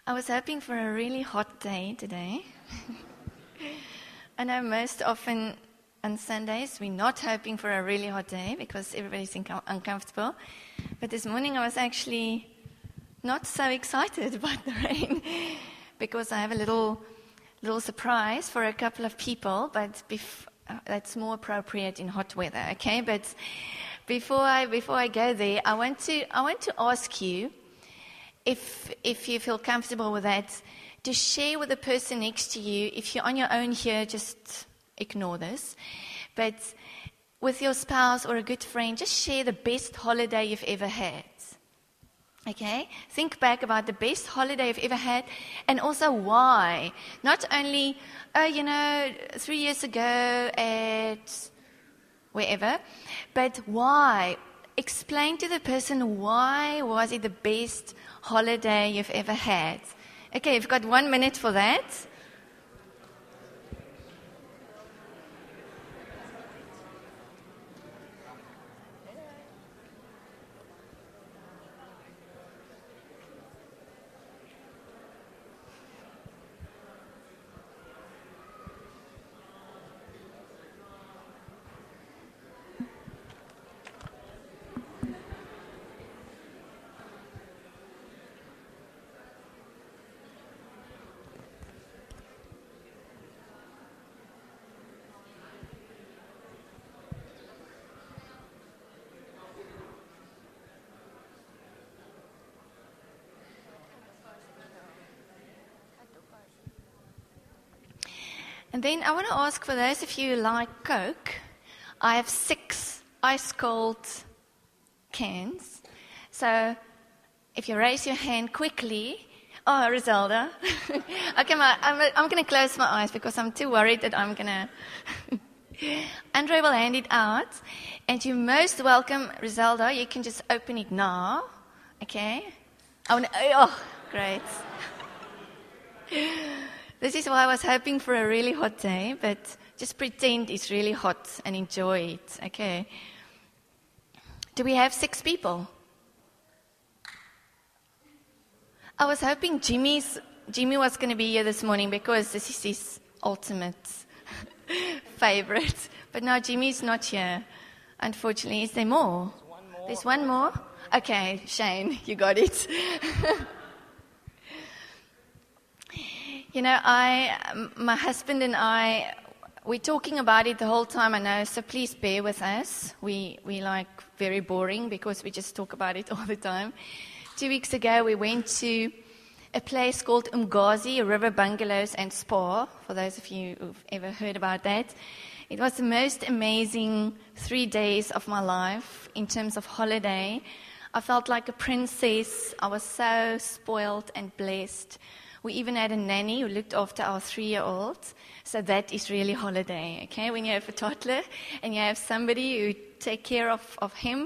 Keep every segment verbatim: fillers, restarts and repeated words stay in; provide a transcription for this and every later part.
I was hoping for a really hot day today. I know most often on Sundays we're not hoping for a really hot day because everybody's inco- uncomfortable. But this morning I was actually not so excited about the rain because I have a little little surprise for a couple of people, but bef- uh, that's more appropriate in hot weather, okay? But before I before I go there, I want to I want to ask you, if if you feel comfortable with that, to share with the person next to you. If you're on your own here, just ignore this. But with your spouse or a good friend, just share the best holiday you've ever had. Okay? Think back about the best holiday you've ever had, and also why. Not only, oh, you know, three years ago at wherever, but why. Explain to the person why was it the best holiday you've ever had. Okay, you've got one minute for that. And then I want to ask, for those of you who like Coke, I have six ice cold cans. So if you raise your hand quickly, oh, Rosalda. Okay, my, I'm, I'm going to close my eyes because I'm too worried that I'm going to. Andre will hand it out. And you're most welcome, Rosalda. You can just open it now. Okay? I want to, oh, great. This is why I was hoping for a really hot day, but just pretend it's really hot and enjoy it, okay? Do we have six people? I was hoping Jimmy's, Jimmy was going to be here this morning because this is his ultimate favorite. But now Jimmy's not here, unfortunately. Is there more? There's one more. There's one more? Okay, Shane, you got it. You know, I, my husband and I, we're talking about it the whole time, I know, so please bear with us. We, we like very boring because we just talk about it all the time. Two weeks ago, we went to a place called Umgazi, River Bungalows and Spa, for those of you who've ever heard about that. It was the most amazing three days of my life in terms of holiday. I felt like a princess. I was so spoiled and blessed. We even had a nanny who looked after our three-year-old. So that is really holiday, okay? When you have a toddler and you have somebody who take care of, of him,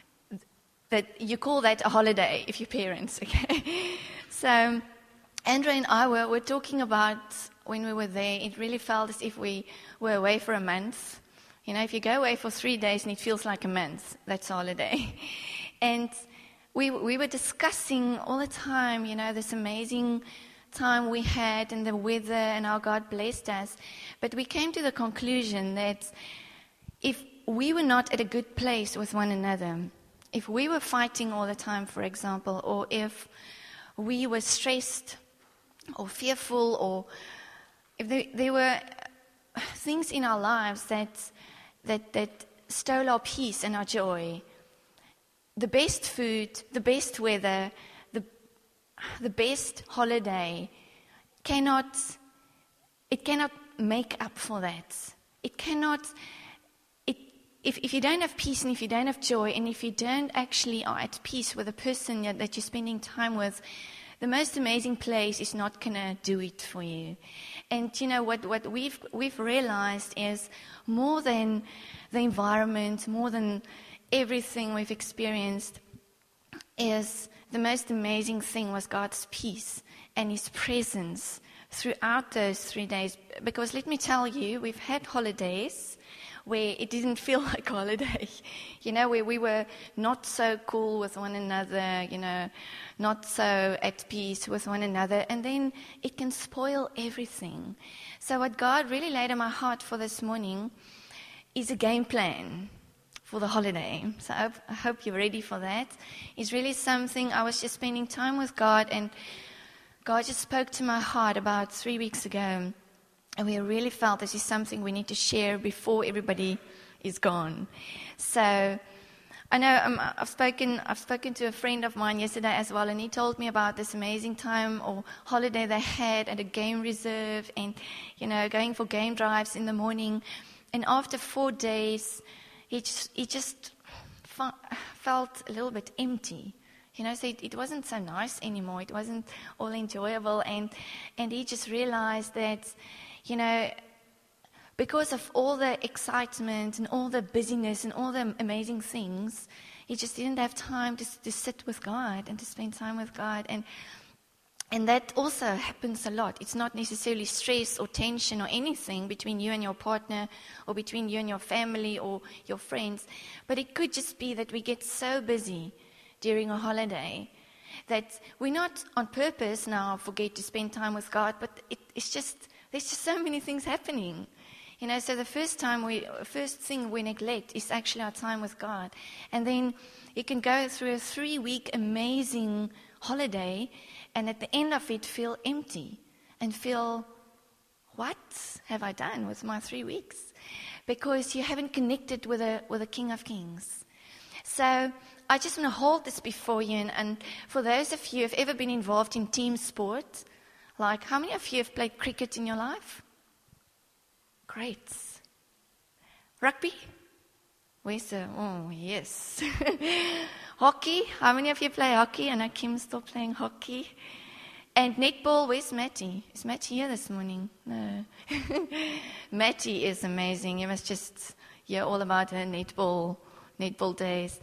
that you call that a holiday if you're parents, okay? So Andrew and I were, were talking about when we were there, it really felt as if we were away for a month. You know, if you go away for three days and it feels like a month, that's a holiday. And we we were discussing all the time, you know, this amazing time we had and the weather and how God blessed us. But we came to the conclusion that if we were not at a good place with one another, if we were fighting all the time, for example, or if we were stressed or fearful, or if there, there were things in our lives that, that, that stole our peace and our joy, the best food, the best weather, the the best holiday cannot, it cannot make up for that. It cannot, it, if, if you don't have peace and if you don't have joy and if you don't actually are at peace with the person that, that you're spending time with, the most amazing place is not going to do it for you. And you know, what, what we've, we've realized is more than the environment, more than everything we've experienced, is the most amazing thing was God's peace and His presence throughout those three days. Because let me tell you, we've had holidays where it didn't feel like a holiday, you know, where we were not so cool with one another, you know, not so at peace with one another, and then it can spoil everything. So what God really laid on my heart for this morning is a game plan for the holiday. So I hope, I hope you're ready for that. It's really something, I was just spending time with God, and God just spoke to my heart about three weeks ago, and we really felt this is something we need to share before everybody is gone. So I know um, I've spoken I've spoken to a friend of mine yesterday as well, and he told me about this amazing time or holiday they had at a game reserve, and you know, going for game drives in the morning. And after four days, he just, he just felt a little bit empty. You know, so it, it wasn't so nice anymore. It wasn't all enjoyable. And, and he just realized that, you know, because of all the excitement and all the busyness and all the amazing things, he just didn't have time to, to sit with God and to spend time with God. And And that also happens a lot. It's not necessarily stress or tension or anything between you and your partner or between you and your family or your friends. But it could just be that we get so busy during a holiday that we not on purpose now forget to spend time with God, but it, it's just, there's just so many things happening. You know, so the first time we, first thing we neglect is actually our time with God. And then you can go through a three-week amazing holiday, and at the end of it feel empty and feel, what have I done with my three weeks? Because you haven't connected with a with a King of Kings. So I just want to hold this before you, and, and for those of you who have ever been involved in team sport, like how many of you have played cricket in your life? Great. Rugby? Where's the, oh yes. Hockey? How many of you play hockey? I know Kim's still playing hockey. And netball, where's Matty? Is Matty here this morning? No. Matty is amazing. You must just hear all about her netball, netball days.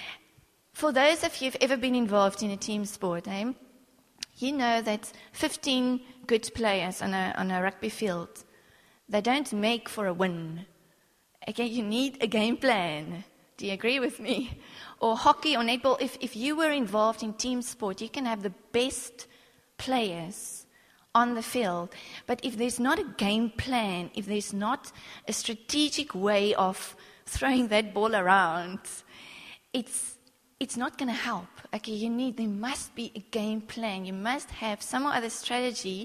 For those of you who've ever been involved in a team sport, eh, you know that fifteen good players on a, on a rugby field, they don't make for a win. Okay, you need a game plan. Do you agree with me? Or hockey or netball, if, if you were involved in team sport, you can have the best players on the field. But if there's not a game plan, if there's not a strategic way of throwing that ball around, it's it's not going to help. Okay, you need, there must be a game plan. You must have some other strategy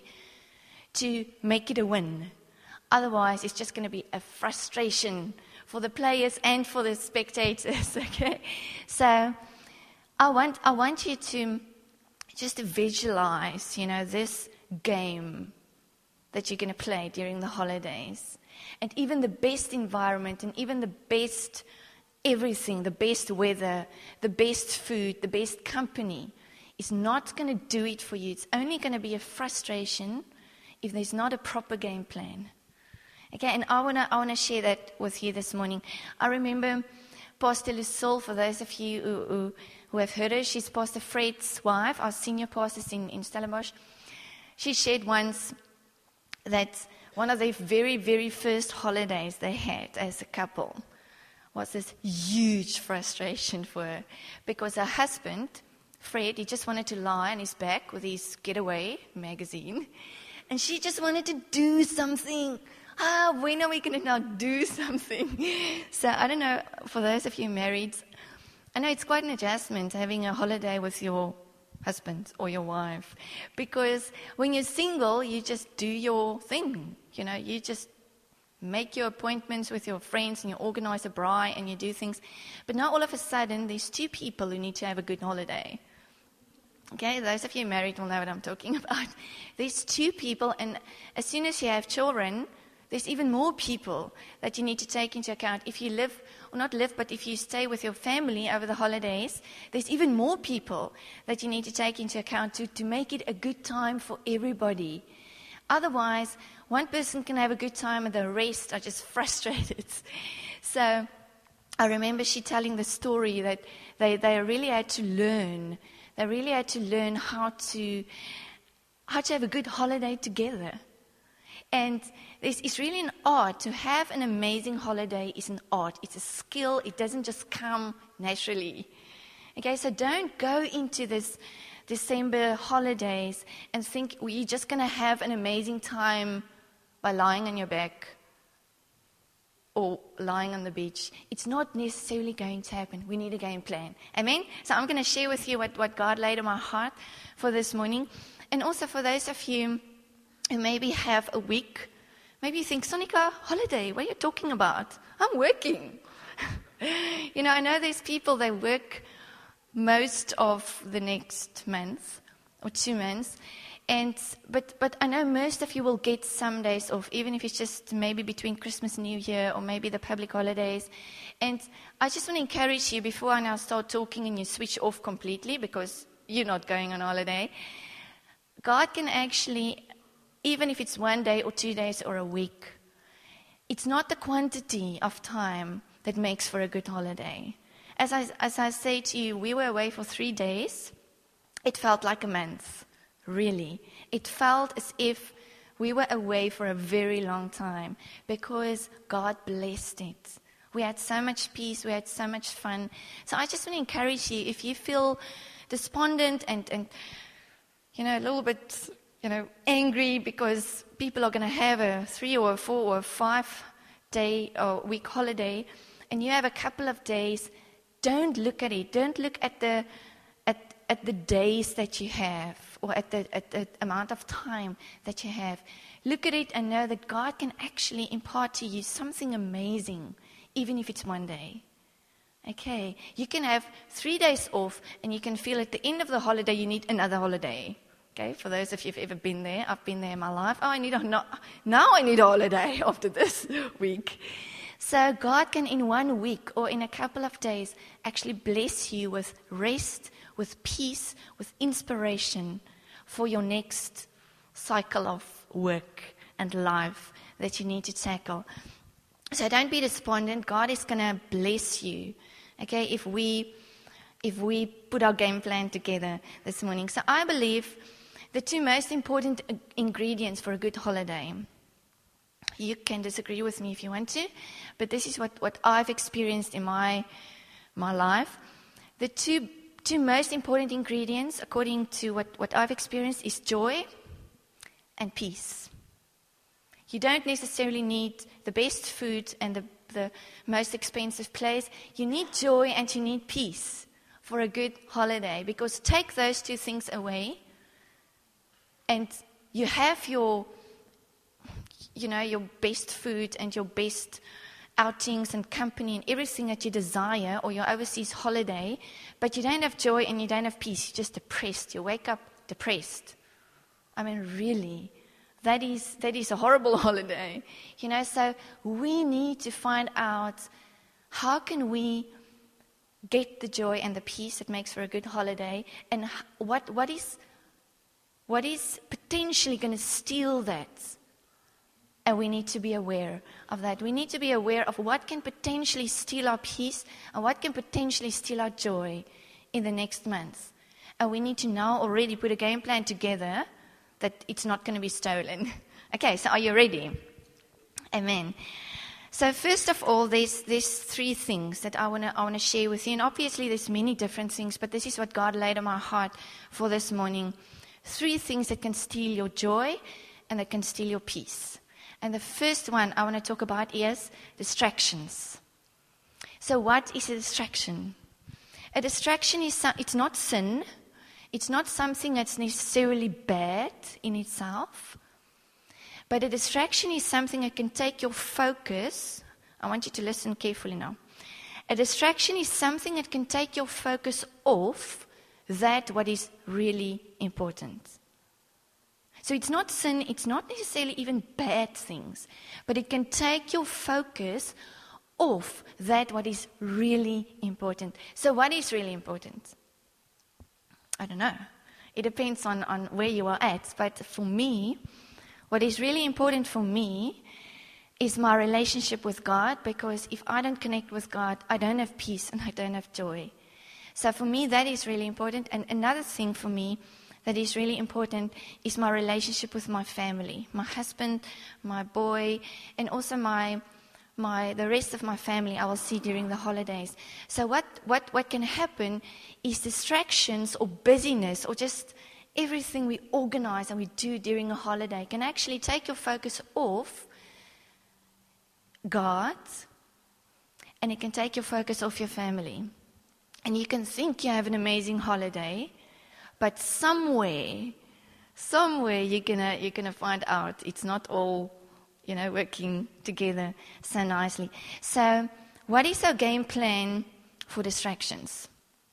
to make it a win. Otherwise, it's just going to be a frustration for the players and for the spectators, okay? So I want I want you to just to visualize, you know, this game that you're going to play during the holidays. And even the best environment and even the best everything, the best weather, the best food, the best company is not going to do it for you. It's only going to be a frustration if there's not a proper game plan. Okay, and I want to I want to share that with you this morning. I remember Pastor Lucille, for those of you who, who, who have heard her, she's Pastor Fred's wife, our senior pastors in, in Stellenbosch. She shared once that one of their very, very first holidays they had as a couple was this huge frustration for her because her husband, Fred, he just wanted to lie on his back with his Getaway magazine, and she just wanted to do something. Ah, when are we going to now do something? So I don't know, for those of you married, I know it's quite an adjustment having a holiday with your husband or your wife. Because when you're single, you just do your thing. You know, you just make your appointments with your friends and you organize a braai and you do things. But now all of a sudden, there's two people who need to have a good holiday. Okay, those of you married will know what I'm talking about. There's two people, and as soon as you have children, there's even more people that you need to take into account. If you live, or not live, but if you stay with your family over the holidays, there's even more people that you need to take into account to, to make it a good time for everybody. Otherwise, one person can have a good time and the rest are just frustrated. So I remember she telling the story that they, they really had to learn. They really had to learn how to how to have a good holiday together. And this is really an art. To have an amazing holiday is an art. It's a skill. It doesn't just come naturally. Okay, so don't go into this December holidays and think well, you're just going to have an amazing time by lying on your back or lying on the beach. It's not necessarily going to happen. We need a game plan. Amen? So I'm going to share with you what, what God laid on my heart for this morning. And also for those of you who maybe have a week, maybe you think, Sonika, holiday, what are you talking about? I'm working. You know, I know there's people, they work most of the next month or two months. And but but I know most of you will get some days off, even if it's just maybe between Christmas and New Year or maybe the public holidays. And I just want to encourage you before I now start talking and you switch off completely because you're not going on holiday. God can actually, even if it's one day or two days or a week, it's not the quantity of time that makes for a good holiday. As I, as I say to you, we were away for three days. It felt like a month. Really. It felt as if we were away for a very long time because God blessed it. We had so much peace. We had so much fun. So I just want to encourage you, if you feel despondent and, and you know, a little bit, you know, angry because people are going to have a three or a four or a five day or week holiday and you have a couple of days, don't look at it. Don't look at the at at the days that you have or at the, at the amount of time that you have. Look at it and know that God can actually impart to you something amazing, even if it's one day. Okay, you can have three days off and you can feel at the end of the holiday you need another holiday. Okay, for those of you who've ever been there, I've been there in my life. Oh, I need a, no, now I need a holiday after this week. So God can in one week or in a couple of days actually bless you with rest, with peace, with inspiration for your next cycle of work and life that you need to tackle. So don't be despondent. God is going to bless you, okay, if we if we put our game plan together this morning. So I believe the two most important ingredients for a good holiday, you can disagree with me if you want to, but this is what, what I've experienced in my my life. The two Two most important ingredients, according to what, what I've experienced, is joy and peace. You don't necessarily need the best food and the, the most expensive place. You need joy and you need peace for a good holiday, because take those two things away and you have your, you know, your best food and your best outings and company and everything that you desire, or your overseas holiday, but you don't have joy and you don't have peace. You're just depressed. You wake up depressed. I mean, really, that is that is a horrible holiday. You know, so we need to find out how can we get the joy and the peace that makes for a good holiday, and what what is what is potentially going to steal that. And we need to be aware of that. We need to be aware of what can potentially steal our peace and what can potentially steal our joy in the next month. And we need to now already put a game plan together that it's not going to be stolen. Okay, so are you ready? Amen. So first of all, there's there's three things that I want to I want to share with you. And obviously there's many different things, but this is what God laid on my heart for this morning. Three things that can steal your joy and that can steal your peace. And the first one I want to talk about is distractions. So what is a distraction? A distraction is, it's not sin. It's not something that's necessarily bad in itself. But a distraction is something that can take your focus. I want you to listen carefully now. A distraction is something that can take your focus off that what is really important. So it's not sin, it's not necessarily even bad things, but it can take your focus off that what is really important. So what is really important? I don't know. It depends on, on where you are at, but for me, what is really important for me is my relationship with God, because if I don't connect with God, I don't have peace and I don't have joy. So for me, that is really important. And another thing for me that is really important is my relationship with my family, my husband, my boy, and also my my the rest of my family I will see during the holidays. So what, what, what can happen is distractions or busyness or just everything we organize and we do during a holiday can actually take your focus off God, and it can take your focus off your family. And you can think you have an amazing holiday, but somewhere, somewhere you're gonna you're gonna find out it's not all, you know, working together so nicely. So, what is our game plan for distractions?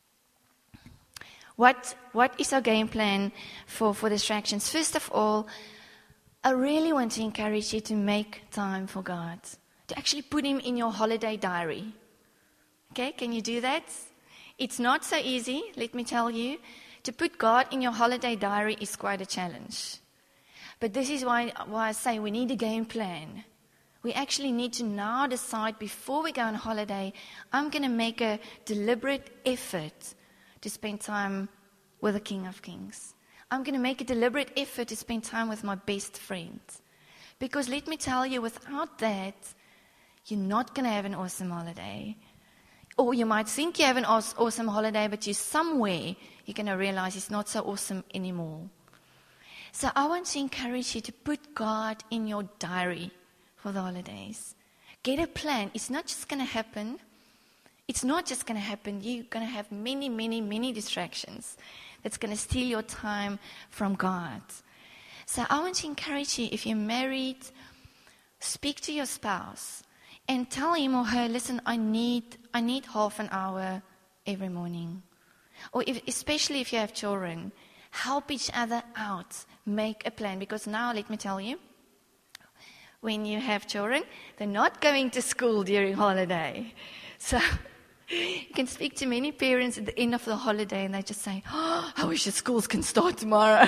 What what is our game plan for, for distractions? First of all, I really want to encourage you to make time for God. To actually put him in your holiday diary. Okay, can you do that? It's not so easy, let me tell you. To put God in your holiday diary is quite a challenge. But this is why, why I say we need a game plan. We actually need to now decide before we go on holiday, I'm going to make a deliberate effort to spend time with the King of Kings. I'm going to make a deliberate effort to spend time with my best friend. Because let me tell you, without that, you're not going to have an awesome holiday. Or you might think you have an awesome holiday, but you somewhere, you're going to realize it's not so awesome anymore. So I want to encourage you to put God in your diary for the holidays. Get a plan. It's not just going to happen. It's not just going to happen. You're going to have many, many, many distractions that's going to steal your time from God. So I want to encourage you, if you're married, speak to your spouse. And tell him or her, listen, I need I need half an hour every morning. Or if, especially if you have children, help each other out. Make a plan. Because now, let me tell you, when you have children, they're not going to school during holiday. So you can speak to many parents at the end of the holiday and they just say, oh, I wish the schools can start tomorrow.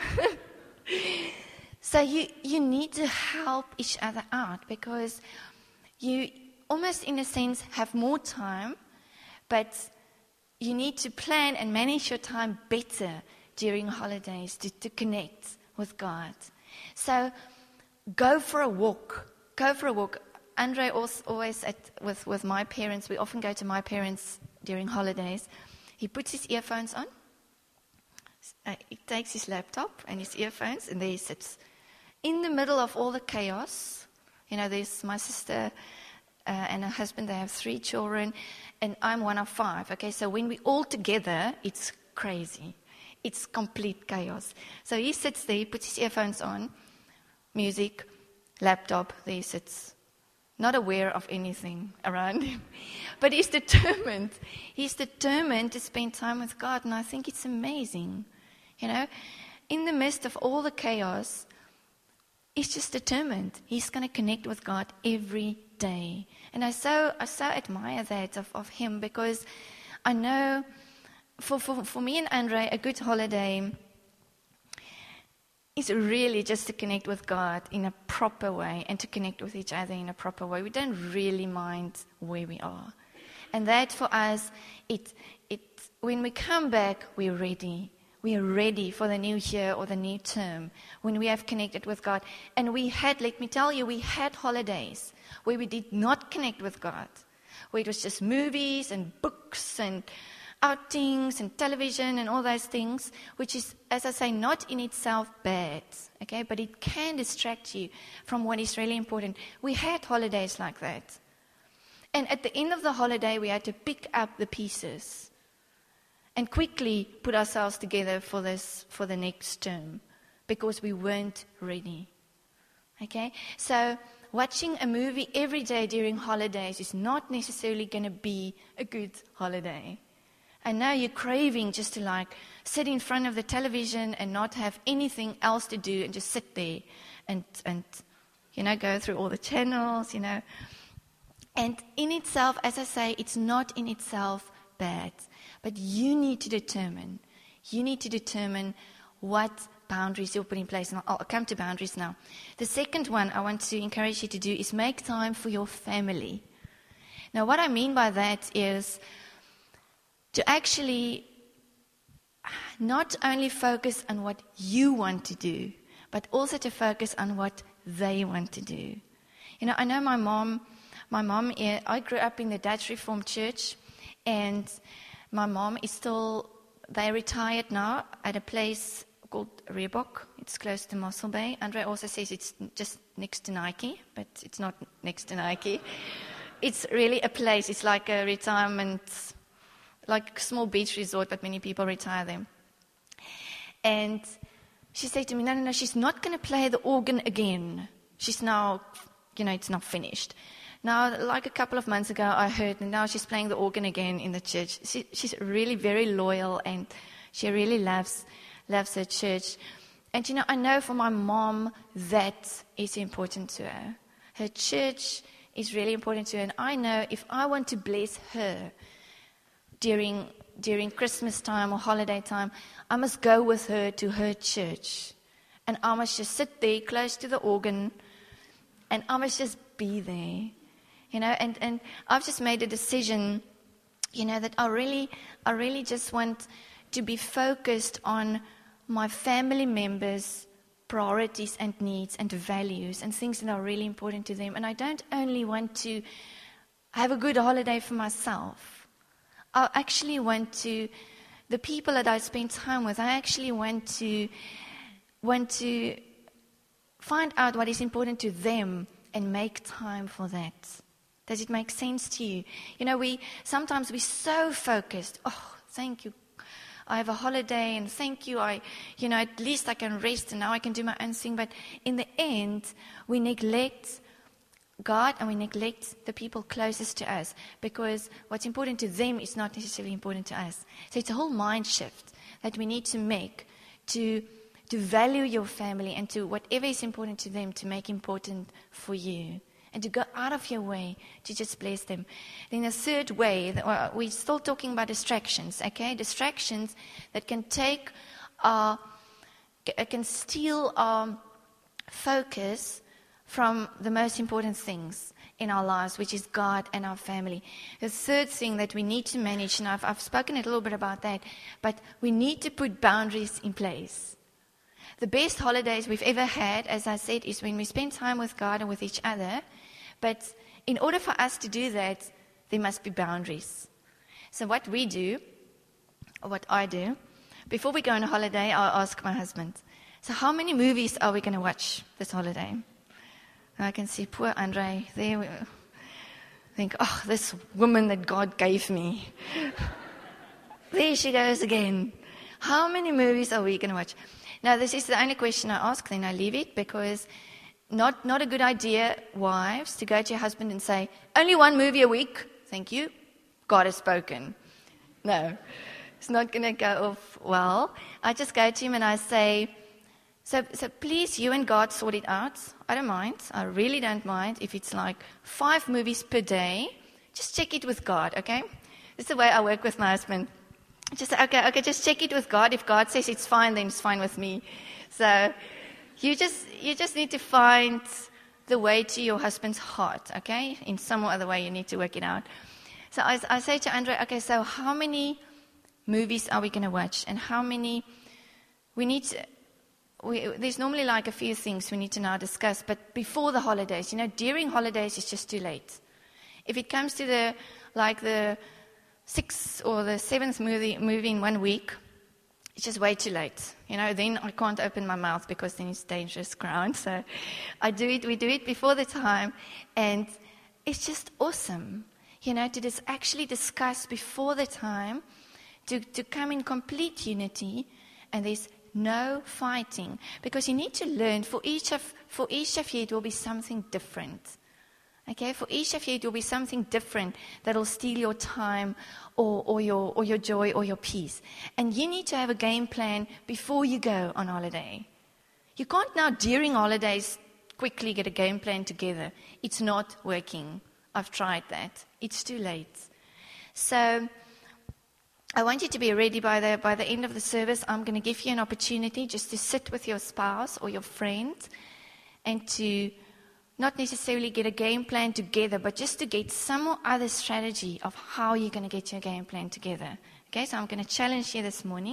So you, you need to help each other out because you almost, in a sense, have more time, but you need to plan and manage your time better during holidays to, to connect with God. So go for a walk. Go for a walk. Andre also always, at, with, with my parents, we often go to my parents during holidays. He puts his earphones on. Uh, he takes his laptop and his earphones, and there he sits. In the middle of all the chaos, you know, there's my sister uh, and her husband, they have three children, and I'm one of five. Okay, so when we all together, it's crazy. It's complete chaos. So he sits there, he puts his earphones on, music, laptop, there he sits, not aware of anything around him. But he's determined. He's determined to spend time with God, and I think it's amazing. You know, in the midst of all the chaos, he's just determined. He's going to connect with God every day. And I so I so admire that of, of him, because I know for, for, for me and Andre, a good holiday is really just to connect with God in a proper way and to connect with each other in a proper way. We don't really mind where we are. And that for us, it it when we come back, we're ready. We are ready for the new year or the new term when we have connected with God. And we had, let me tell you, we had holidays where we did not connect with God, where it was just movies and books and outings and television and all those things, which is, as I say, not in itself bad, okay, but it can distract you from what is really important. We had holidays like that. And at the end of the holiday, we had to pick up the pieces and quickly put ourselves together for this, for the next term, because we weren't ready. Okay? So watching a movie every day during holidays is not necessarily going to be a good holiday. And now you're craving just to like sit in front of the television and not have anything else to do and just sit there and, and you know, go through all the channels, you know. And in itself, as I say, it's not in itself bad. But you need to determine, you need to determine what boundaries you'll put in place. And I'll come to boundaries now. The second one I want to encourage you to do is make time for your family. Now, what I mean by that is to actually not only focus on what you want to do, but also to focus on what they want to do. You know, I know my mom, my mom, I grew up in the Dutch Reformed Church, and my mom is still, they're retired now at a place called Reebok. It's close to Mossel Bay. Andre also says it's just next to Nike, but it's not next to Nike. It's really a place. It's like a retirement, like a small beach resort, but many people retire there. And she said to me, no, no, no, she's not going to play the organ again. She's now, you know, it's not finished. Now, like a couple of months ago, I heard, and now she's playing the organ again in the church. She, she's really very loyal, and she really loves loves her church. And, you know, I know for my mom that is important to her. Her church is really important to her. And I know if I want to bless her during during Christmas time or holiday time, I must go with her to her church. And I must just sit there close to the organ, and I must just be there. You know, and, and I've just made a decision, you know, that I really, I really just want to be focused on my family members' priorities and needs and values and things that are really important to them. And I don't only want to have a good holiday for myself. I actually want to, the people that I spend time with, I actually want to, want to find out what is important to them and make time for that. Does it make sense to you? You know, we sometimes we're so focused. Oh, thank you. I have a holiday, and thank you. I, you know, at least I can rest, and now I can do my own thing. But in the end, we neglect God and we neglect the people closest to us, because what's important to them is not necessarily important to us. So it's a whole mind shift that we need to make to to value your family and to whatever is important to them to make important for you. And to go out of your way to just bless them. Then the third way, well, we're still talking about distractions, okay? Distractions that can take our, can steal our focus from the most important things in our lives, which is God and our family. The third thing that we need to manage, and I've, I've spoken a little bit about that, but we need to put boundaries in place. The best holidays we've ever had, as I said, is when we spend time with God and with each other. But in order for us to do that, there must be boundaries. So what we do, or what I do, before we go on a holiday, I'll ask my husband, so how many movies are we going to watch this holiday? And I can see poor Andre there. We think, oh, this woman that God gave me. There she goes again. How many movies are we going to watch? Now, this is the only question I ask, then I leave it, because not, not a good idea, wives, to go to your husband and say, only one movie a week, thank you, God has spoken. No, it's not going to go off well. I just go to him and I say, so, so please, you and God sort it out. I don't mind. I really don't mind if it's like five movies per day. Just check it with God, okay? This is the way I work with my husband. Just say, okay, okay, just check it with God. If God says it's fine, then it's fine with me. So you just you just need to find the way to your husband's heart, okay? In some other way, you need to work it out. So I, I say to Andre, okay, so how many movies are we going to watch? And how many, we need to, we, there's normally like a few things we need to now discuss, but before the holidays, you know, during holidays, it's just too late. If it comes to the, like the, sixth or the seventh movie, movie in one week, it's just way too late. You know, then I can't open my mouth because then it's dangerous ground. So I do it, we do it before the time, and it's just awesome, you know, to just actually discuss before the time, to, to come in complete unity, and there's no fighting. Because you need to learn, for each of, for each of you, it will be something different. Okay, for each of you, it will be something different that will steal your time or, or your or your joy or your peace. And you need to have a game plan before you go on holiday. You can't now, during holidays, quickly get a game plan together. It's not working. I've tried that. It's too late. So I want you to be ready by the, by the end of the service. I'm going to give you an opportunity just to sit with your spouse or your friend and to not necessarily get a game plan together, but just to get some or other strategy of how you're going to get your game plan together. Okay, so I'm going to challenge you this morning.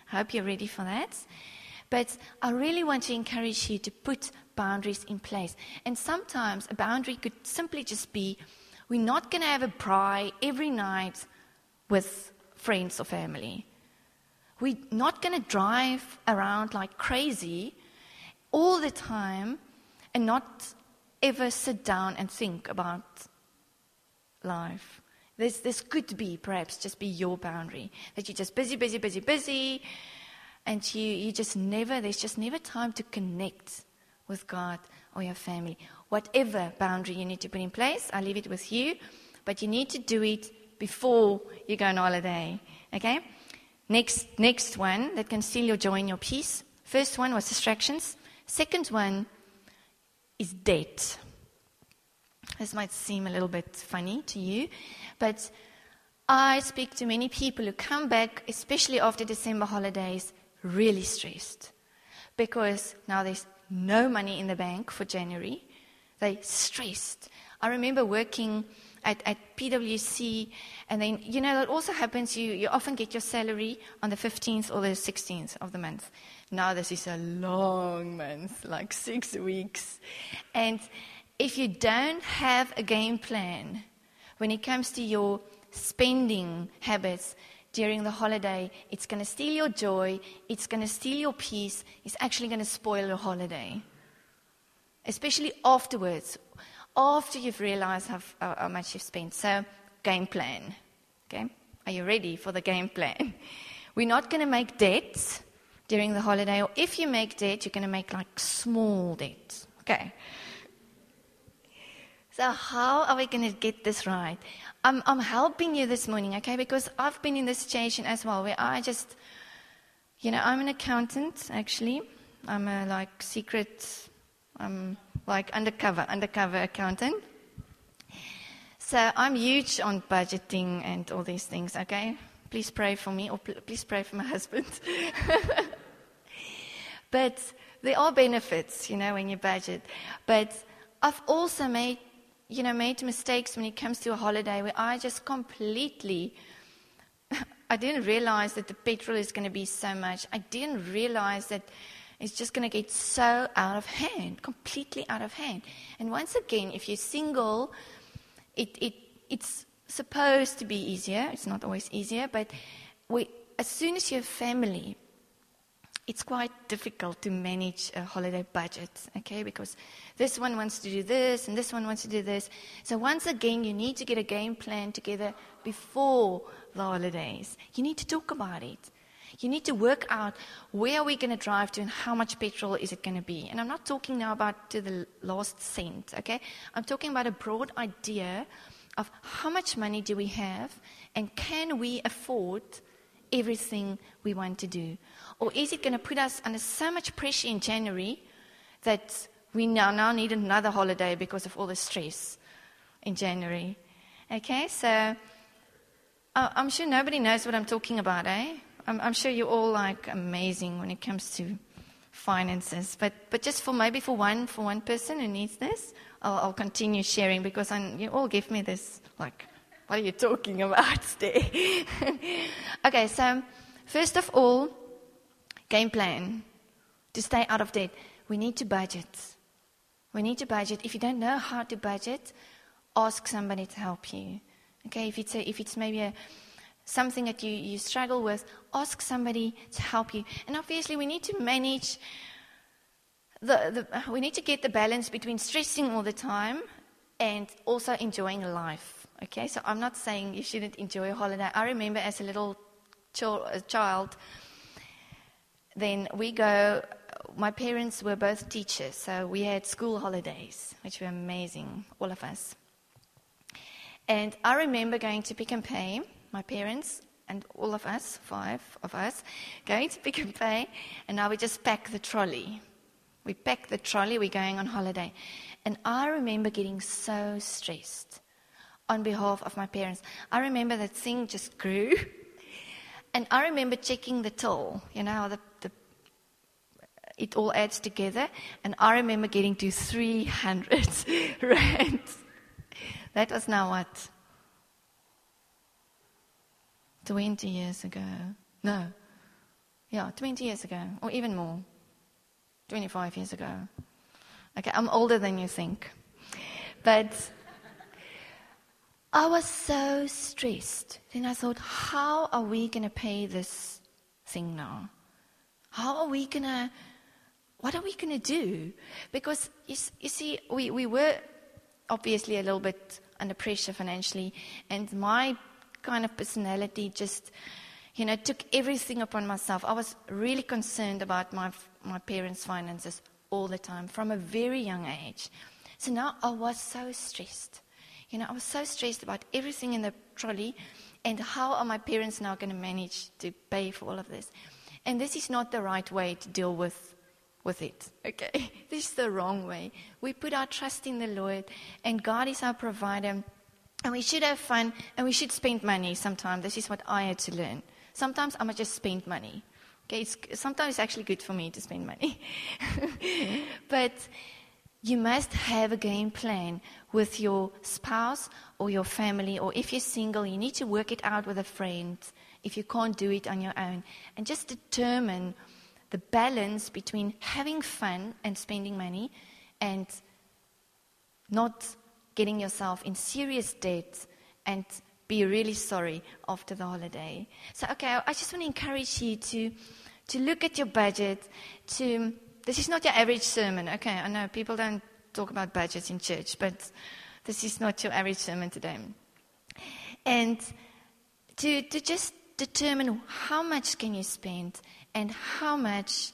I hope you're ready for that. But I really want to encourage you to put boundaries in place. And sometimes a boundary could simply just be, we're not going to have a braai every night with friends or family. We're not going to drive around like crazy all the time and not ever sit down and think about life. This, this could be, perhaps, just be your boundary. That you're just busy, busy, busy, busy, and you, you just never, there's just never time to connect with God or your family. Whatever boundary you need to put in place, I leave it with you, but you need to do it before you go on holiday, okay? Next, next one that can steal your joy and your peace. First one was distractions. Second one is debt. This might seem a little bit funny to you, but I speak to many people who come back, especially after December holidays, really stressed because now there's no money in the bank for January. They're stressed. I remember working at, at P W C, and then, you know, that also happens, you, you often get your salary on the fifteenth or the sixteenth of the month. Now this is a long month, like six weeks. And if you don't have a game plan when it comes to your spending habits during the holiday, it's going to steal your joy, it's going to steal your peace, it's actually going to spoil your holiday. Especially afterwards, after you've realized how, how, how much you've spent. So, game plan. Okay? Are you ready for the game plan? We're not going to make debts during the holiday, or if you make debt, you're going to make like small debts. Okay? So how are we going to get this right? I'm, I'm helping you this morning, okay, because I've been in this situation as well, where I just, you know, I'm an accountant, actually. I'm a, like, secret, I'm like undercover, undercover accountant. So I'm huge on budgeting and all these things, okay? Please pray for me, or pl- please pray for my husband. But there are benefits, you know, when you budget. But I've also made you know, made mistakes when it comes to a holiday where I just completely, I didn't realize that the petrol is going to be so much. I didn't realize that it's just going to get so out of hand, completely out of hand. And once again, if you're single, it, it it's supposed to be easier. It's not always easier, but we, as soon as you have family, it's quite difficult to manage a holiday budget, okay? Because this one wants to do this, and this one wants to do this. So once again, you need to get a game plan together before the holidays. You need to talk about it. You need to work out where are we going to drive to and how much petrol is it going to be. And I'm not talking now about to the last cent, okay? I'm talking about a broad idea of how much money do we have, and can we afford everything we want to do? Or is it going to put us under so much pressure in January that we now, now need another holiday because of all the stress in January? Okay, so uh, I'm sure nobody knows what I'm talking about, eh? I'm, I'm sure you're all like amazing when it comes to finances. But but just for maybe for one for one person who needs this, I'll, I'll continue sharing because I'm, you all give me this like, what are you talking about today? Okay, so first of all, game plan to stay out of debt. We need to budget. We need to budget. If you don't know how to budget, ask somebody to help you. Okay, if it's a, if it's maybe a, something that you, you struggle with, ask somebody to help you. And obviously, we need to manage the, the we need to get the balance between stressing all the time and also enjoying life. Okay, so I'm not saying you shouldn't enjoy a holiday. I remember as a little ch- a child, then we go, my parents were both teachers, so we had school holidays, which were amazing, all of us. And I remember going to Pick n Pay, my parents and all of us, five of us, going to Pick n Pay, and now we just pack the trolley. We pack the trolley, we're going on holiday. And I remember getting so stressed on behalf of my parents. I remember that thing just grew. And I remember checking the till, you know, how the, the, it all adds together. And I remember getting to three hundred rand. That was now what? twenty years ago. No. Yeah, twenty years ago, or even more. twenty-five years ago. Okay, I'm older than you think. But I was so stressed. Then I thought, how are we going to pay this thing now? How are we going to, what are we going to do? Because, you, you see, we, we were obviously a little bit under pressure financially, and my kind of personality just, you know, took everything upon myself. I was really concerned about my my parents' finances all the time from a very young age. So now I was so stressed. You know, I was so stressed about everything in the trolley, and how are my parents now going to manage to pay for all of this? And this is not the right way to deal with with it, okay? This is the wrong way. We put our trust in the Lord, and God is our provider, and we should have fun, and we should spend money sometimes. This is what I had to learn. Sometimes I must just spend money. Okay, it's, sometimes it's actually good for me to spend money. But you must have a game plan with your spouse or your family, or if you're single, you need to work it out with a friend if you can't do it on your own. And just determine the balance between having fun and spending money and not getting yourself in serious debt and be really sorry after the holiday. So, okay, I just want to encourage you to to look at your budget. To this is not your average sermon. Okay, I know people don't talk about budgets in church, but this is not your average sermon today. And to to just determine how much can you spend and how much,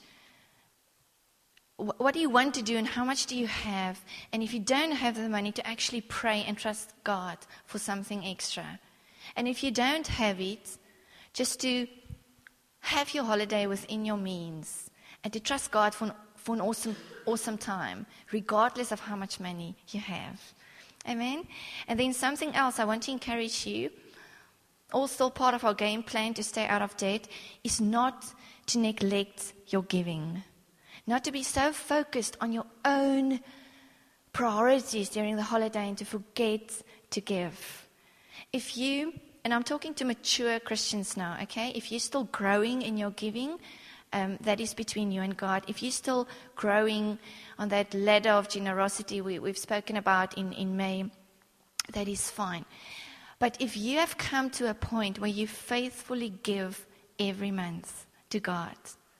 what do you want to do and how much do you have? And if you don't have the money, to actually pray and trust God for something extra. And if you don't have it, just to have your holiday within your means and to trust God for an, for an awesome, awesome time, regardless of how much money you have. Amen? And then something else I want to encourage you, also part of our game plan to stay out of debt, is not to neglect your giving. Not to be so focused on your own priorities during the holiday and to forget to give. If you, and I'm talking to mature Christians now, okay? If you're still growing in your giving, um, that is between you and God. If you're still growing on that ladder of generosity we, we've spoken about in, in May, that is fine. But if you have come to a point where you faithfully give every month to God,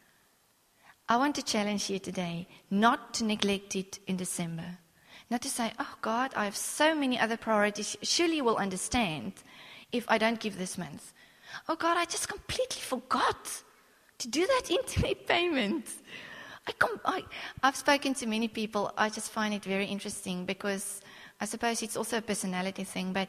I want to challenge you today not to neglect it in December. Not to say, oh God, I have so many other priorities. Surely you will understand if I don't give this month. Oh God, I just completely forgot to do that internet payment. I com- I, I've spoken to many people. I just find it very interesting because I suppose it's also a personality thing, but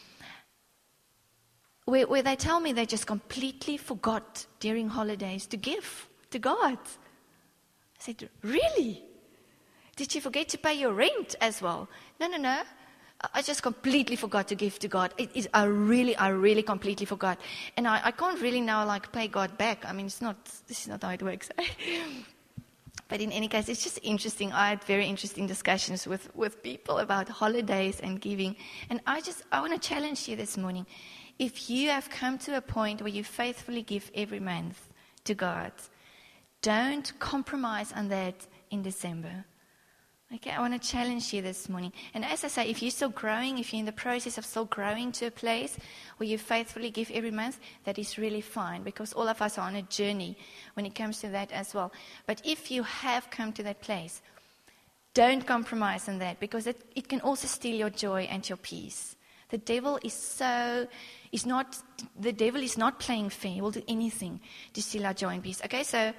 where, where they tell me they just completely forgot during holidays to give to God. I said, really? Did you forget to pay your rent as well? No, no, no. I just completely forgot to give to God. It is, I really, I really completely forgot. And I, I can't really now like pay God back. I mean, it's not, this is not how it works. But in any case, it's just interesting. I had very interesting discussions with, with people about holidays and giving. And I just, I want to challenge you this morning. If you have come to a point where you faithfully give every month to God, don't compromise on that in December. Okay, I want to challenge you this morning. And as I say, if you're still growing, if you're in the process of still growing to a place where you faithfully give every month, that is really fine, because all of us are on a journey when it comes to that as well. But if you have come to that place, don't compromise on that, because it, it can also steal your joy and your peace. The devil is so, is not, the devil is not playing fair. He will do anything to steal our joy and peace. Okay, so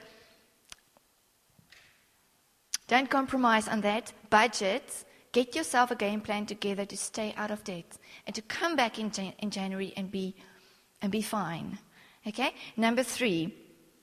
don't compromise on that. Budget. Get yourself a game plan together to stay out of debt and to come back in, Jan- in January and be and be fine. Okay? Number three,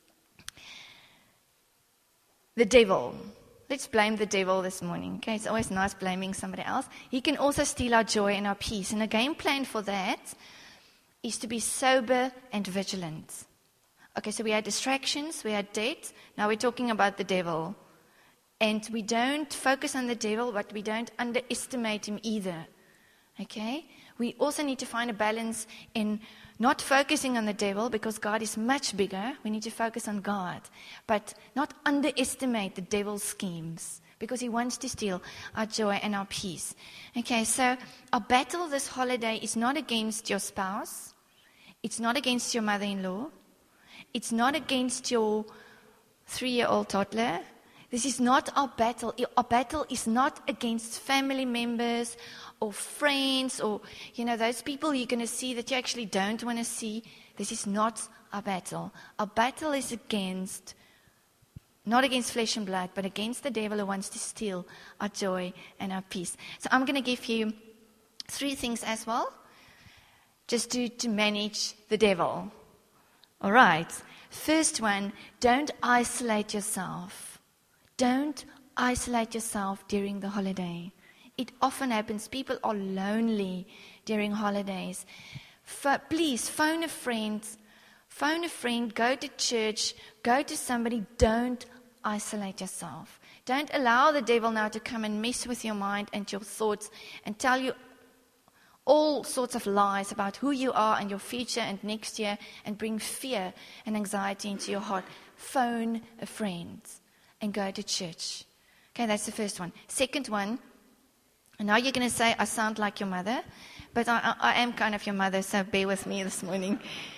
the devil. Let's blame the devil this morning. Okay? It's always nice blaming somebody else. He can also steal our joy and our peace. And a game plan for that is to be sober and vigilant. Okay, so we had distractions, we had debt. Now we're talking about the devil. And we don't focus on the devil, but we don't underestimate him either. Okay? We also need to find a balance in Not focusing on the devil, because God is much bigger. We need to focus on God. But not underestimate the devil's schemes, because he wants to steal our joy and our peace. Okay, so our battle this holiday is not against your spouse. It's not against your mother-in-law. It's not against your three-year-old toddler. This is not our battle. Our battle is not against family members or friends or, you know, those people you're going to see that you actually don't want to see. This is not our battle. Our battle is against, not against flesh and blood, but against the devil who wants to steal our joy and our peace. So I'm going to give you three things as well, just to, to manage the devil. All right. First one, don't isolate yourself. Don't isolate yourself during the holiday. It often happens. People are lonely during holidays. F- please, phone a friend. Phone a friend. Go to church. Go to somebody. Don't isolate yourself. Don't allow the devil now to come and mess with your mind and your thoughts and tell you all sorts of lies about who you are and your future and next year and bring fear and anxiety into your heart. Phone a friend and go to church. Okay, that's the first one. Second one, and now you're going to say, I sound like your mother, but I, I, I am kind of your mother, so bear with me this morning.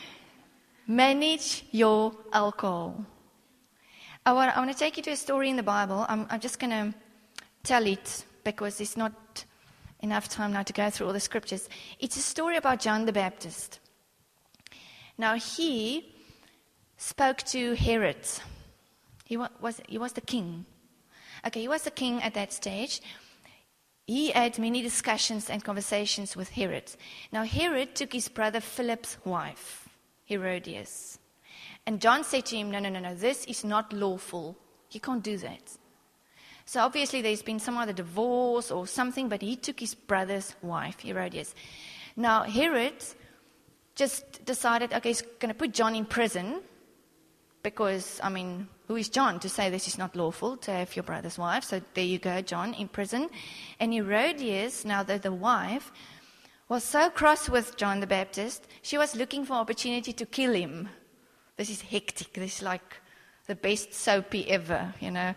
Manage your alcohol. I want, I want to take you to a story in the Bible. I'm, I'm just going to tell it because it's not enough time now to go through all the scriptures. It's a story about John the Baptist. Now, he spoke to Herod. He was, he was the king. Okay, he was the king at that stage. He had many discussions and conversations with Herod. Now, Herod took his brother Philip's wife, Herodias. And John said to him, no, no, no, no, this is not lawful. You can't do that. So obviously there's been some other divorce or something, but he took his brother's wife, Herodias. Now, Herod just decided, okay, he's going to put John in prison because, I mean, who is John to say this is not lawful to have your brother's wife? So there you go, John in prison. And Herodias, now the, the wife, was so cross with John the Baptist, she was looking for opportunity to kill him. This is hectic. This is like the best soapy ever, you know.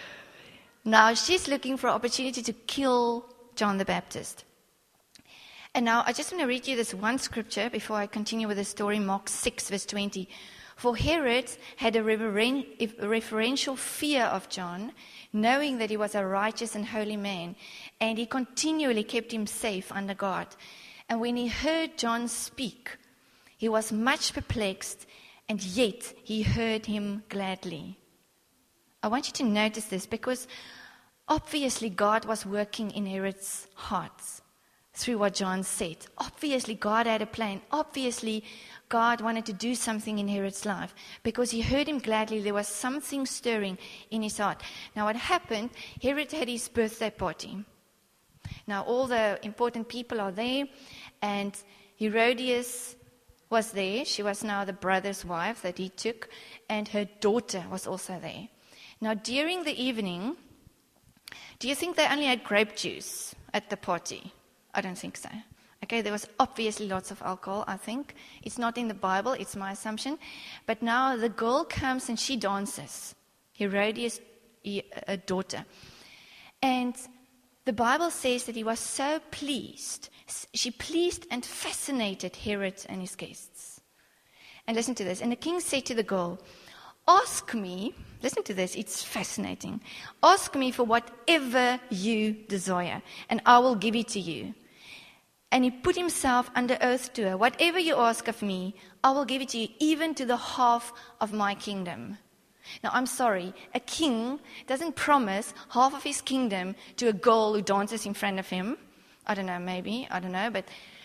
Now she's looking for opportunity to kill John the Baptist. And now I just want to read you this one scripture before I continue with the story, Mark six, verse twenty. For Herod had a reveren- reverential fear of John, knowing that he was a righteous and holy man, and he continually kept him safe under guard. And when he heard John speak, he was much perplexed, and yet he heard him gladly. I want you to notice this because obviously God was working in Herod's heart through what John said. Obviously God had a plan. Obviously God wanted to do something in Herod's life because he heard him gladly. There was something stirring in his heart. Now what happened, Herod had his birthday party. Now all the important people are there, and Herodias was there. She was now the brother's wife that he took, and her daughter was also there. Now during the evening, do you think they only had grape juice at the party? I don't think so. Okay, there was obviously lots of alcohol, I think. It's not in the Bible, it's my assumption. But now the girl comes and she dances. Herodias' a daughter. And the Bible says that he was so pleased. She pleased and fascinated Herod and his guests. And listen to this. And the king said to the girl, ask me, listen to this, it's fascinating. Ask me for whatever you desire, and I will give it to you. And he put himself under oath to her. Whatever you ask of me, I will give it to you, even to the half of my kingdom. Now, I'm sorry, a king doesn't promise half of his kingdom to a girl who dances in front of him. I don't know, maybe, I don't know, but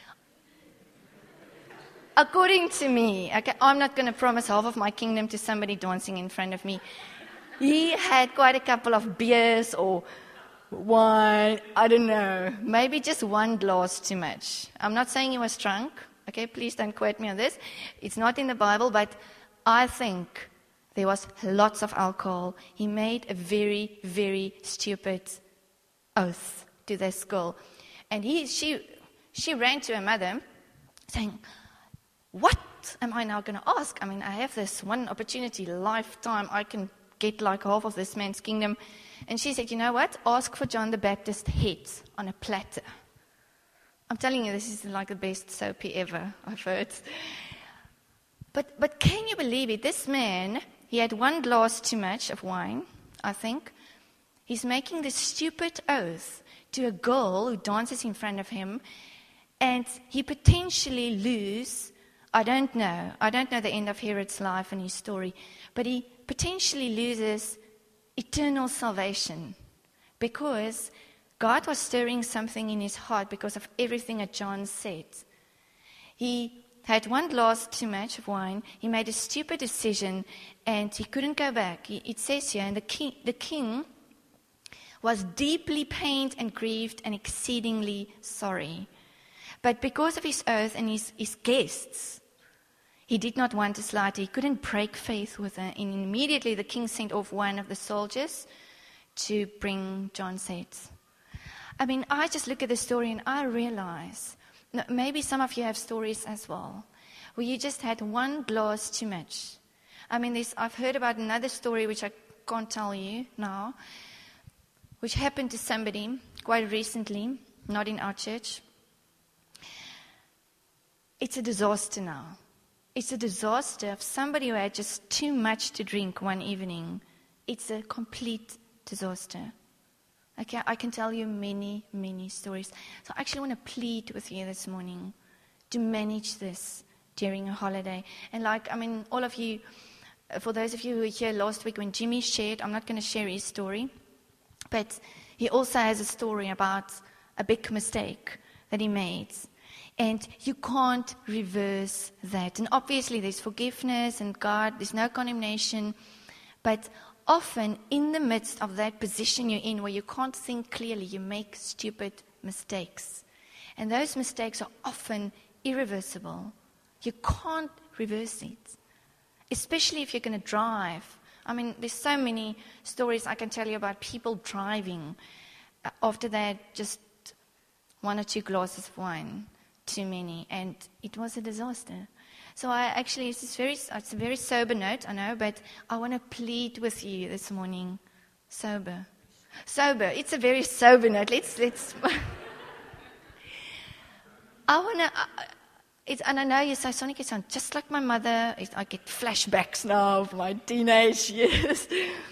according to me, okay, I'm not going to promise half of my kingdom to somebody dancing in front of me. He had quite a couple of beers or wine, I don't know, maybe just one glass too much. I'm not saying he was drunk, okay, please don't quote me on this. It's not in the Bible, but I think there was lots of alcohol. He made a very, very stupid oath to this girl. And he, she, she ran to her mother saying, what am I now going to ask? I mean, I have this one opportunity, lifetime. I can get like half of this man's kingdom. And she said, you know what? Ask for John the Baptist's head on a platter. I'm telling you, this is like the best soapy ever I've heard. But but can you believe it? This man, he had one glass too much of wine, I think. He's making this stupid oath to a girl who dances in front of him, and he potentially lose, I don't know, I don't know the end of Herod's life and his story, but he potentially loses eternal salvation because God was stirring something in his heart because of everything that John said. He had one glass too much of wine. He made a stupid decision, and he couldn't go back. It says here, and the king, the king was deeply pained and grieved and exceedingly sorry. But because of his oath and his, his guests, he did not want to slaughter. He couldn't break faith with her. And immediately the king sent off one of the soldiers to bring John's head. I mean, I just look at the story and I realize, maybe some of you have stories as well, where you just had one glass too much. I mean, there's, I've heard about another story which I can't tell you now, which happened to somebody quite recently, not in our church. It's a disaster now. It's a disaster of somebody who had just too much to drink one evening. It's a complete disaster. Okay, I can tell you many, many stories. So I actually want to plead with you this morning to manage this during a holiday. And like, I mean, all of you, for those of you who were here last week when Jimmy shared, I'm not going to share his story, but he also has a story about a big mistake that he made. And you can't reverse that. And obviously there's forgiveness and God, there's no condemnation, but often in the midst of that position you're in where you can't think clearly, you make stupid mistakes. And those mistakes are often irreversible. You can't reverse it, especially if you're going to drive. I mean, there's so many stories I can tell you about people driving. Uh, after that, just one or two glasses of wine, too many, and it was a disaster. So I actually, it's, this very, it's a very sober note, I know, but I want to plead with you this morning, sober. Sober, it's a very sober note. Let's, let's. I want to, it's, and I know you say, Sonika, you sound just like my mother. It's, I get flashbacks now of my teenage years.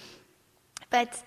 But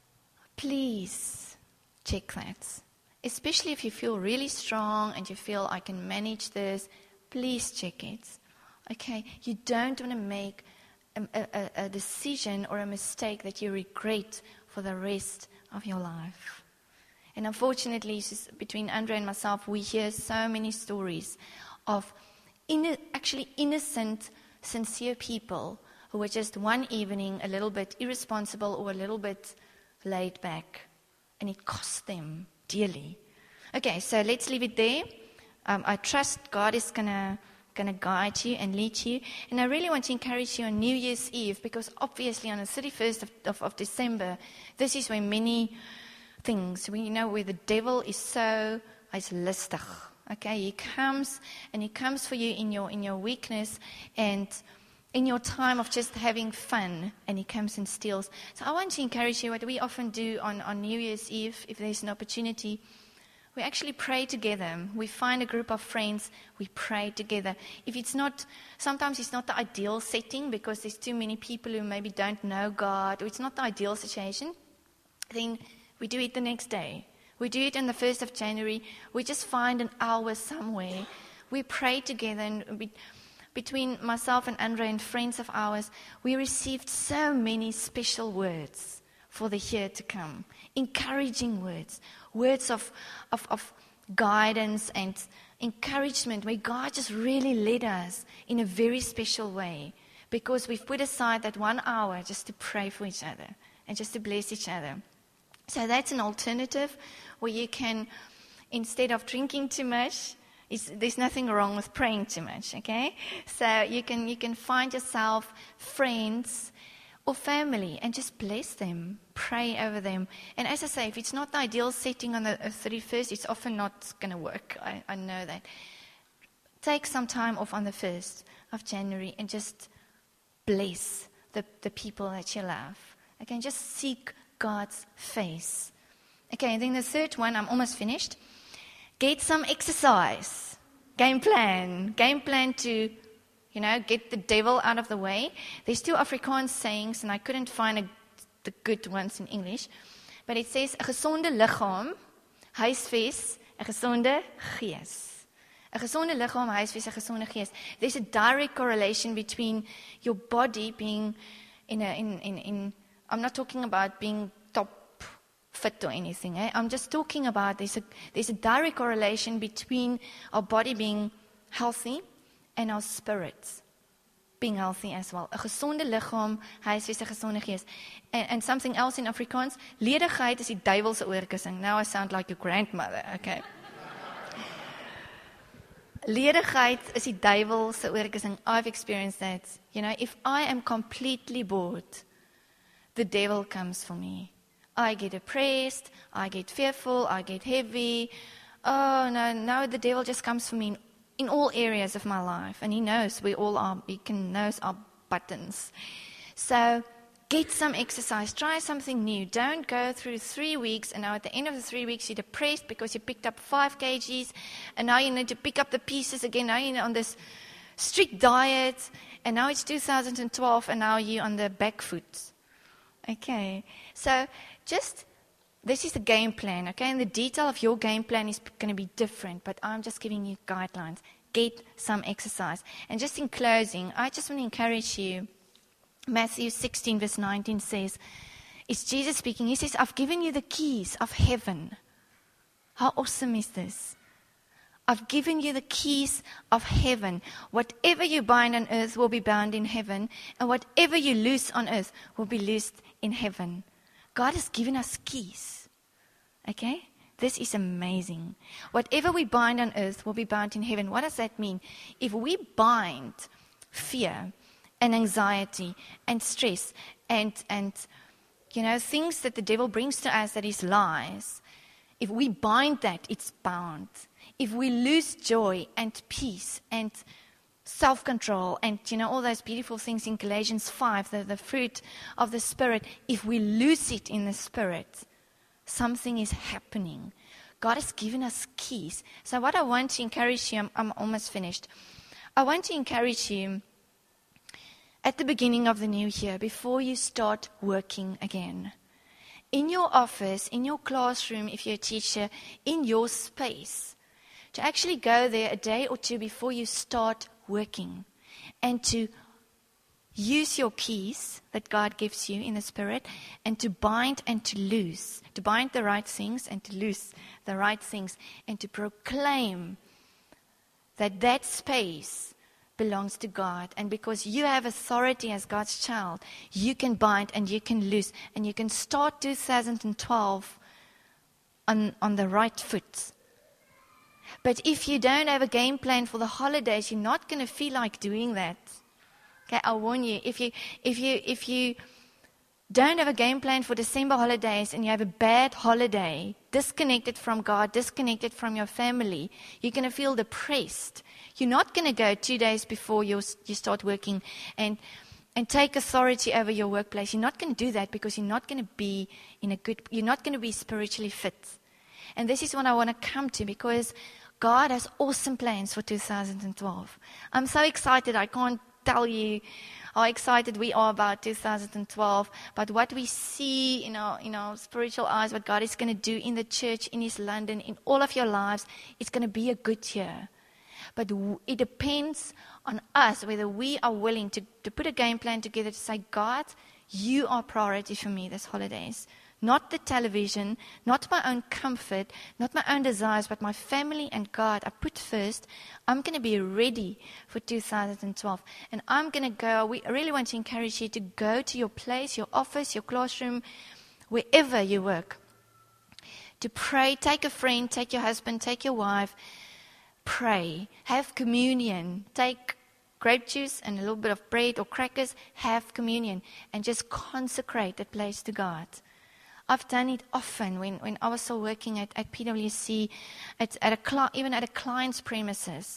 please check that. Especially if you feel really strong and you feel I can manage this, please check it. Okay, you don't want to make a, a, a decision or a mistake that you regret for the rest of your life. And unfortunately, just between Andre and myself, we hear so many stories of inno- actually innocent, sincere people who were just one evening a little bit irresponsible or a little bit laid back. And it cost them dearly. Okay, so let's leave it there. Um, I trust God is going to going to guide you and lead you. And I really want to encourage you on New Year's Eve, because obviously on the thirty-first of, of, of December, this is where many things, we, you know, where the devil is so, is listig. Okay, he comes and he comes for you in your in your weakness and in your time of just having fun, and he comes and steals. So I want to encourage you, what we often do on, on New Year's Eve, if there's an opportunity, we actually pray together. We find a group of friends, we pray together. If it's not, sometimes it's not the ideal setting because there's too many people who maybe don't know God, or it's not the ideal situation, then we do it the next day. We do it on the first of January. We just find an hour somewhere. We pray together, and we, between myself and Andre and friends of ours, we received so many special words for the year to come. Encouraging words, words of, of, of guidance and encouragement, where God just really led us in a very special way, because we've put aside that one hour just to pray for each other and just to bless each other. So that's an alternative where you can, instead of drinking too much, it's, there's nothing wrong with praying too much, okay? So you can you can find yourself friends or family and just bless them, pray over them. And as I say, if it's not the ideal setting on the thirty-first, it's often not going to work. I, I know that. take some time off on the first of January and just bless the, the people that you love. Okay, just seek God's face. Okay, and then the third one, I'm almost finished. Get some exercise. Game plan. Game plan to, you know, get the devil out of the way. There's two Afrikaans sayings, and I couldn't find a, the good ones in English. But it says, 'n gesonde liggaam huisves 'n gesonde gees. 'n gesonde liggaam huisves 'n gesonde gees. There's a direct correlation between your body being in a, in, in, in, I'm not talking about being top fit or anything. Eh? I'm just talking about there's a, there's a direct correlation between our body being healthy and our spirits being healthy as well. 'n gesonde liggaam, huisves 'n gesonde gees. And, and something else in Afrikaans, ledigheid is die duiwel se oorkussing. Now I sound like your grandmother, okay. Ledigheid is die duiwel se oorkussing. I've experienced that. You know, if I am completely bored, the devil comes for me. I get depressed, I get fearful, I get heavy. Oh, no, no, the devil just comes for me in, in all areas of my life. And he knows we all are, he can knows our buttons. So get some exercise, try something new. Don't go through three weeks and now at the end of the three weeks you're depressed because you picked up five kilograms and now you need to pick up the pieces again. Now you're on this strict diet and now it's two thousand twelve and now you're on the back foot. Okay, so just, this is the game plan, okay? And the detail of your game plan is going to be different, but I'm just giving you guidelines. Get some exercise. And just in closing, I just want to encourage you. Matthew sixteen verse nineteen says, it's Jesus speaking. He says, I've given you the keys of heaven. How awesome is this? I've given you the keys of heaven. Whatever you bind on earth will be bound in heaven, and whatever you loose on earth will be loosed in heaven. God has given us keys. Okay? This is amazing. Whatever we bind on earth will be bound in heaven. What does that mean? If we bind fear and anxiety and stress and, and you know, things that the devil brings to us that is lies, if we bind that, it's bound. If we lose joy and peace and self-control and, you know, all those beautiful things in Galatians five, the, the fruit of the Spirit, if we lose it in the Spirit, something is happening. God has given us keys. So what I want to encourage you, I'm, I'm almost finished. I want to encourage you at the beginning of the new year, before you start working again, in your office, in your classroom, if you're a teacher, in your space, to actually go there a day or two before you start working and to use your keys that God gives you in the Spirit and to bind and to loose, to bind the right things and to loose the right things and to proclaim that that space belongs to God. And because you have authority as God's child, you can bind and you can loose and you can start two thousand twelve on, on the right foot. But if you don't have a game plan for the holidays, you're not going to feel like doing that. Okay, I warn you. If you if you if you don't have a game plan for December holidays and you have a bad holiday, disconnected from God, disconnected from your family, you're going to feel depressed. You're not going to go two days before you you start working and and take authority over your workplace. You're not going to do that because you're not going to be in a good. You're not going to be spiritually fit. And this is what I want to come to, because God has awesome plans for two thousand twelve. I'm so excited. I can't tell you how excited we are about two thousand twelve, but what we see in our, in our spiritual eyes, what God is going to do in the church, in East London, in all of your lives, it's going to be a good year. But w- it depends on us whether we are willing to, to put a game plan together to say, God, you are priority for me this holidays. Not the television, not my own comfort, not my own desires, but my family and God I put first. I'm going to be ready for two thousand twelve. And I'm going to go, we really want to encourage you to go to your place, your office, your classroom, wherever you work. To pray, take a friend, take your husband, take your wife, pray, have communion, take grape juice and a little bit of bread or crackers, have communion, and just consecrate that place to God. I've done it often when, when I was still working at, at P W C, at, at a cli- even at a client's premises.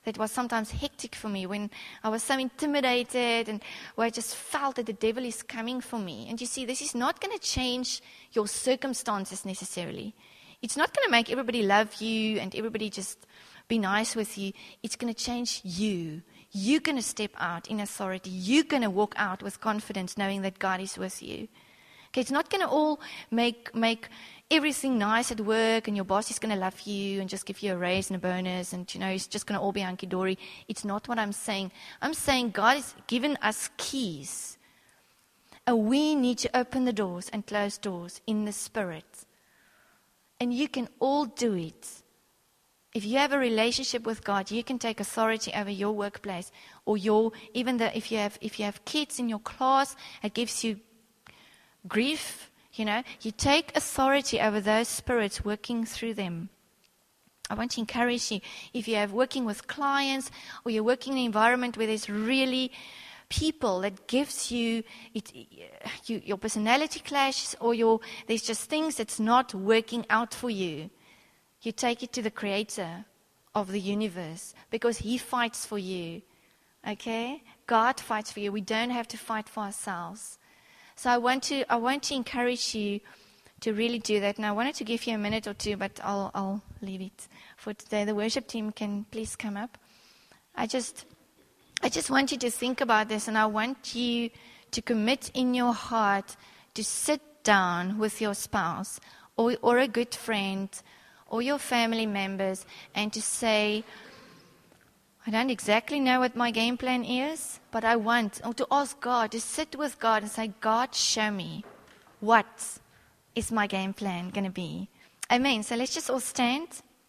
that was sometimes hectic for me, when I was so intimidated and where I just felt that the devil is coming for me. And you see, this is not going to change your circumstances necessarily. It's not going to make everybody love you and everybody just be nice with you. It's going to change you. You're going to step out in authority. You're going to walk out with confidence knowing that God is with you. Okay, it's not going to all make make everything nice at work and your boss is going to love you and just give you a raise and a bonus and, you know, it's just going to all be hunky-dory. It's not what I'm saying. I'm saying God has given us keys. And we need to open the doors and close doors in the Spirit. And you can all do it. If you have a relationship with God, you can take authority over your workplace or your, even the, if you have if you have kids in your class, it gives you grief. You know, you take authority over those spirits working through them. I want to encourage you, if you have working with clients or you're working in an environment where there's really people that gives you, it, you your personality clashes or your there's just things that's not working out for you, you take it to the Creator of the universe because He fights for you. Okay? God fights for you. We don't have to fight for ourselves. So I want to I want to encourage you to really do that. And I wanted to give you a minute or two, but I'll I'll leave it for today. The worship team can please come up. I just I just want you to think about this, and I want you to commit in your heart to sit down with your spouse or or a good friend or your family members and to say, I don't exactly know what my game plan is, but I want or to ask God, to sit with God and say, God, show me what is my game plan going to be. Amen. So let's just all stand.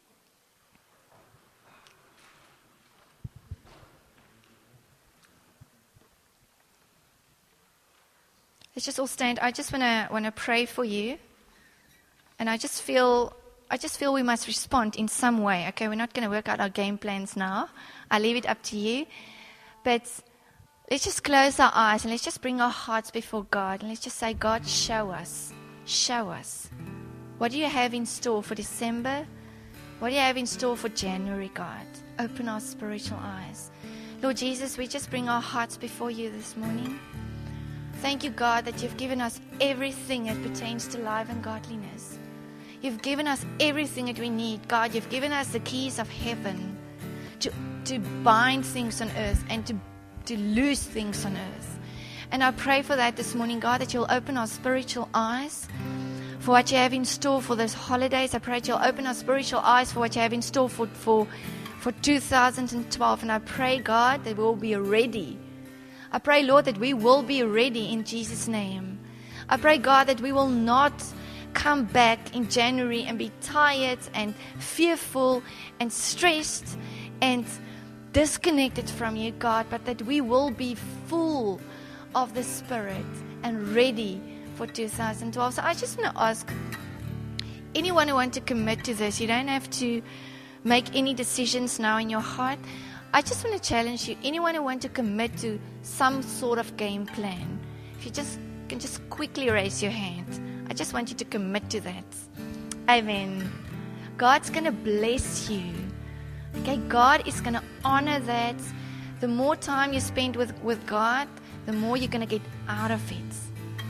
Let's just all stand. I just want to want to pray for you, and I just feel I just feel we must respond in some way. Okay, we're not going to work out our game plans now. I leave it up to you. But let's just close our eyes and let's just bring our hearts before God. And let's just say, God, show us. Show us. What do you have in store for December? What do you have in store for January, God? Open our spiritual eyes. Lord Jesus, we just bring our hearts before you this morning. Thank you, God, that you've given us everything that pertains to life and godliness. You've given us everything that we need. God, you've given us the keys of heaven to, to bind things on earth and to, to loose things on earth. And I pray for that this morning, God, that you'll open our spiritual eyes for what you have in store for those holidays. I pray that you'll open our spiritual eyes for what you have in store for, for, for two thousand twelve. And I pray, God, that we'll be ready. I pray, Lord, that we will be ready in Jesus' name. I pray, God, that we will not come back in January and be tired and fearful and stressed and disconnected from you, God, but that we will be full of the Spirit and ready for two thousand twelve. So I just want to ask anyone who wants to commit to this, you don't have to make any decisions now in your heart. I just want to challenge you, anyone who wants to commit to some sort of game plan, if you just can just quickly raise your hand. I just want you to commit to that. Amen. God's going to bless you. Okay, God is going to honor that. The more time you spend with, with God, the more you're going to get out of it.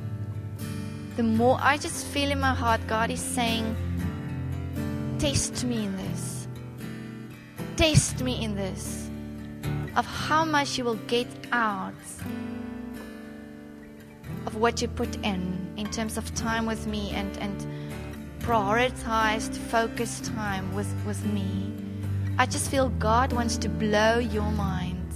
The more, I just feel in my heart, God is saying, test me in this. Test me in this. Of how much you will get out of what you put in, in terms of time with me and, and prioritized, focused time with, with me. I just feel God wants to blow your mind.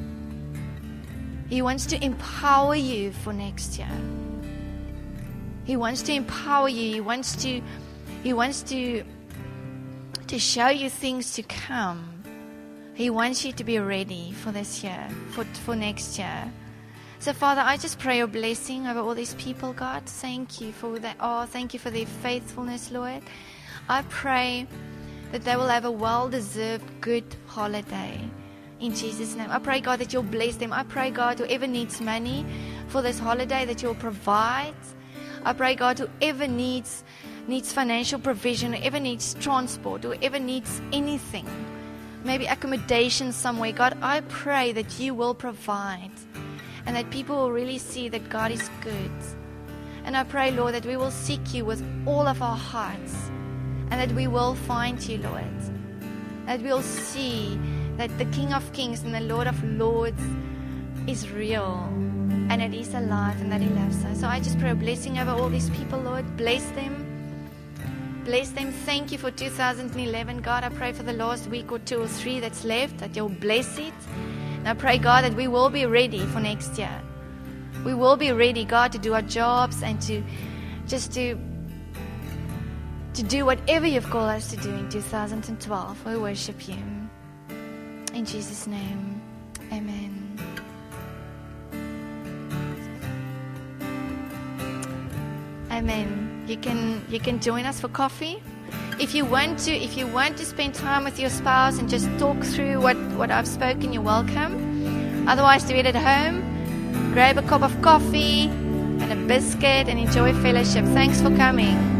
He wants to empower you for next year. He wants to empower you. He wants to, he wants to, to show you things to come. He wants you to be ready for this year, for, for next year. So, Father, I just pray your blessing over all these people, God. Thank you for that. Oh, thank you for their faithfulness, Lord. I pray that they will have a well-deserved good holiday in Jesus' name. I pray, God, that you'll bless them. I pray, God, whoever needs money for this holiday, that you'll provide. I pray, God, whoever needs needs financial provision, whoever needs transport, whoever needs anything, maybe accommodation somewhere. God, I pray that you will provide and that people will really see that God is good. And I pray, Lord, that we will seek you with all of our hearts and that we will find you, Lord. That we'll see that the King of Kings and the Lord of Lords is real and it is alive and that he loves us. So I just pray a blessing over all these people, Lord. Bless them. Bless them. Thank you for two thousand eleven, God. I pray for the last week or two or three that's left, that you'll bless it. And I pray, God, that we will be ready for next year. We will be ready, God, to do our jobs and to just to to do whatever you've called us to do in two thousand twelve. We worship you. In Jesus' name, amen. Amen. You can you can join us for coffee. If you want to, if you want to spend time with your spouse and just talk through what, what I've spoken, you're welcome. Otherwise, do it at home. Grab a cup of coffee and a biscuit and enjoy fellowship. Thanks for coming.